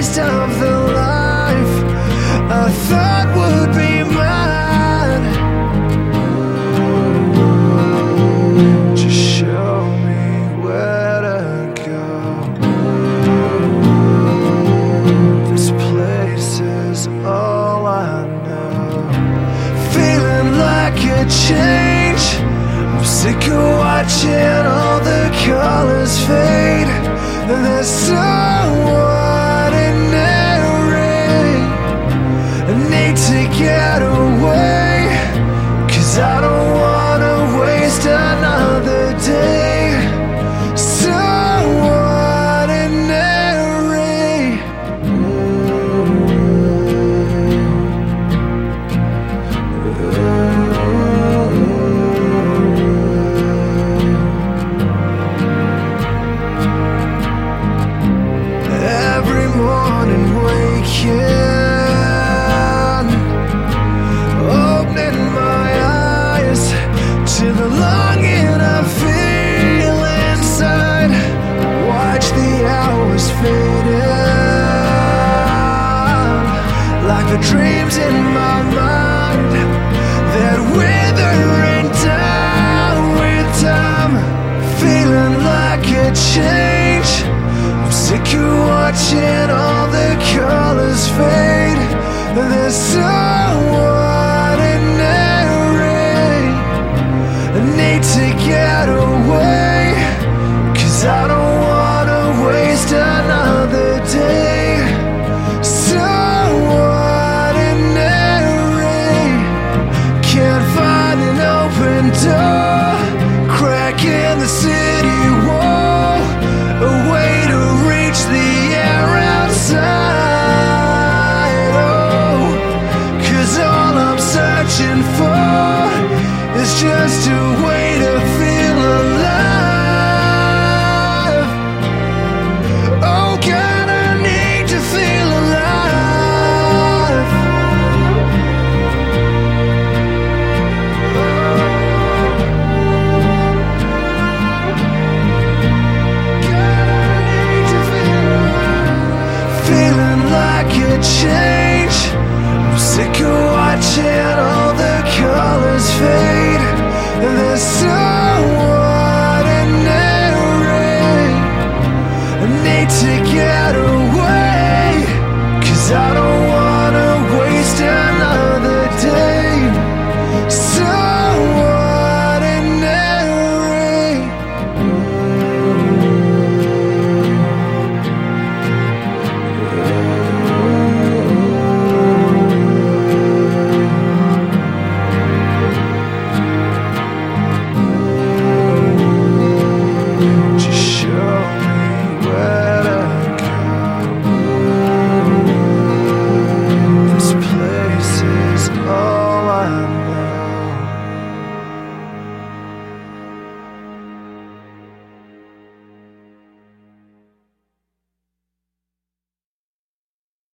taste of the life I thought would be mine. Just show me where to go. This place is all I know. Feeling like a change. I'm sick of watching all the colors fade. There's so ordinary. I need to get away, 'cause I don't wanna waste another day. So ordinary. Every morning waking, opening my eyes to the longing I feel inside. Watch the hours fading, like the dreams in my mind that withering down with time. Feeling like a change. I'm sick of watching all the colors fade. They're so ordinary. I need to get away, 'cause I don't wanna waste another day. So ordinary. Can't find an open door, crack in the city wall, a way to reach the air outside. Oh, 'cause all I'm searching for is just a way to feel alive. Oh God, I need to feel alive. God, I need to feel alive. Feeling like a change. I'm sick of watching all the colors fade. There's so